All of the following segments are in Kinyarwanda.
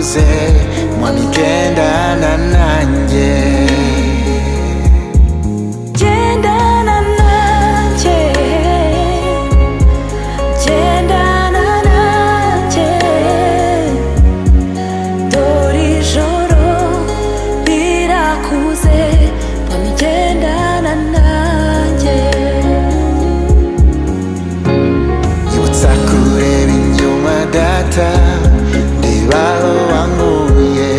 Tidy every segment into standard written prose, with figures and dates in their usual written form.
wakuze mwami gendana nanjye gendana nanjye gendana nanjye dore ijoro rirakuze mwami gendana nanjye nyibutsa kureba inyuma data ndeba aho wankuye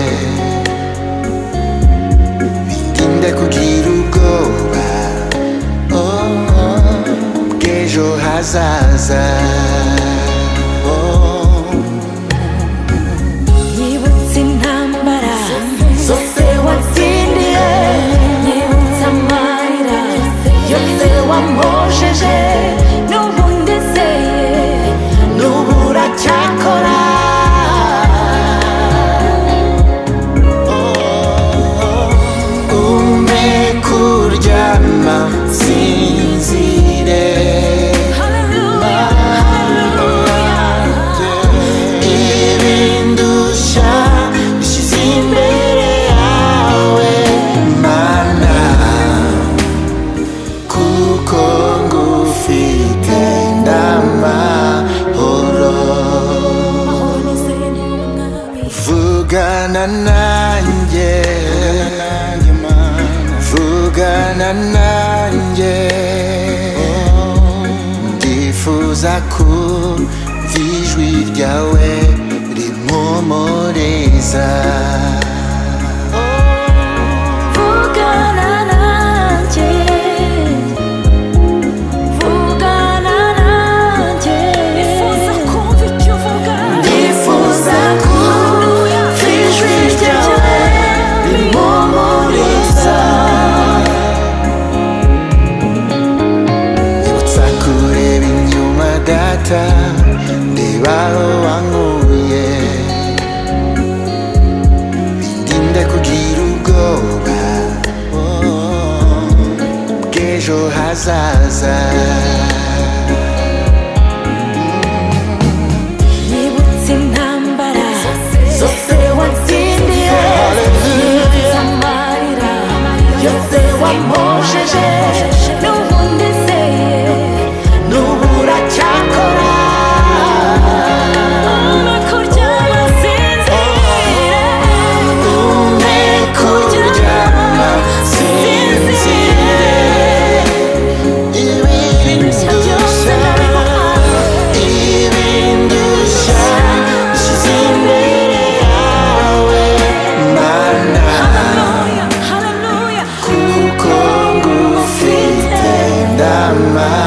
bitinde kugira ubwoba bw'ejo hazaza nyibutsa intambara zose watsindiye nyibutsa amarira yose wampojeje n'ubu ndizeye n'ubu uracyakora umpe kuryama sinzire ibindusha bishyize imbere yawe mana kuko ngufite ndamahoro vugana nanjye vugana nanjye ndifuza kumva ijwi ryawe rimpumuriza vugana nanjye vugana nanjye ndifuza kumva icyo uvuga ndifuza kumva ijwi ryawe rimpumuriza nyibutsa kureba inyuma data ndeba aho wankuye bindinde kugira ubwoba bw'ejo hazaza nyibutsa intambara zose watsindiye nyibutsa amarira yose wampojeje n'ubu ndizeye n'ubu uracyakora kuryama sinzire umpe kuryama sinzire ibindusha ibindusha bishyize imbere yawe mana haleluya kuko ngufite ndama